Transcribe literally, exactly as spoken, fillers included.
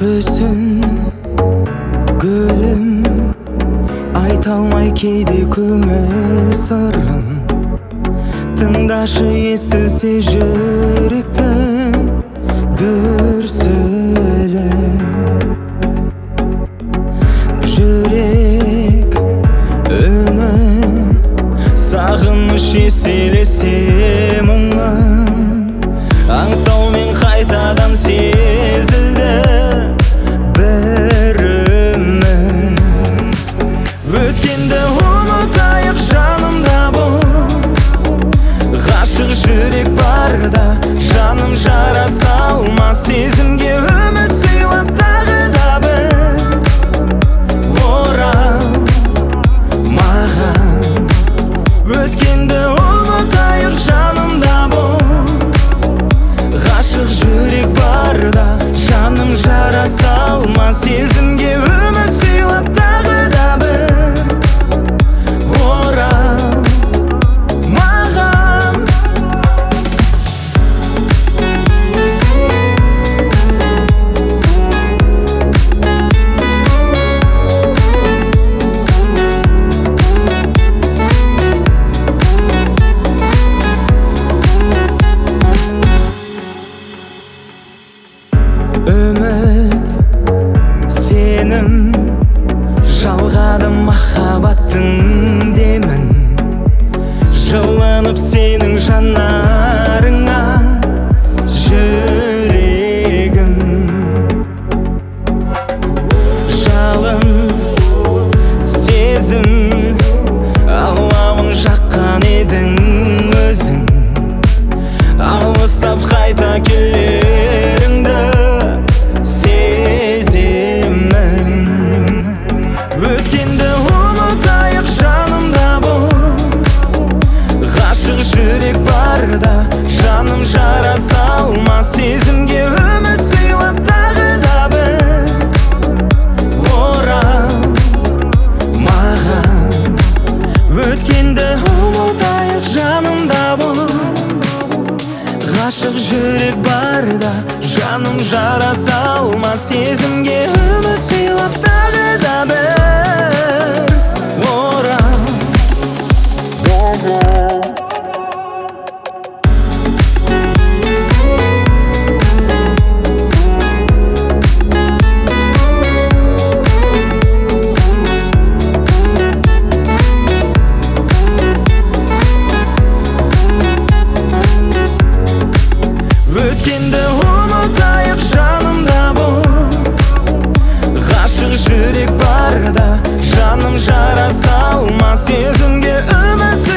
Күрсін гүлім, айта алмай кейде көңіл сырын. Тыңдашы, естілсе жүректің дүрсілін. Жүрек үні, сағыныш еселесе мұңын. Аңсаумен қайтадан сезілді бір үміт. Өткенді ұмытайық жанымда бұл, ғашық жүрек барда жаным жара салмас. Сезімге үміт сыйлап тағы да бір орал маған. Өткенді ұмытайық жанымда бұл, ғашық жүрек барда жаным жара салмас. Сезімге үміт сыйлап тағы да бір орал маған. Үміт, сенім, жалғады махаббаттың демін. Жылынып сенің жанарыңа жүрегім. Жалын, сезім, алауын жаққан едің өзің. Алыстап қайта келеріңді сеземін. Өткенді ұмытайық жанымда бұл, ғашық жүрек барда жаным жара салмас. Сезімге үміт сыйлап тағы да бір орал маған. Өткенді ұмытайық жанымда бұл, ғашық жүрек барда жаным жара салмас. Сезімге үміт сыйлап тағы да бір орал. Өткенді ұмытайық жанымда бұл, ғашық жүрек барда жаным жара салмас. Сезімге үміт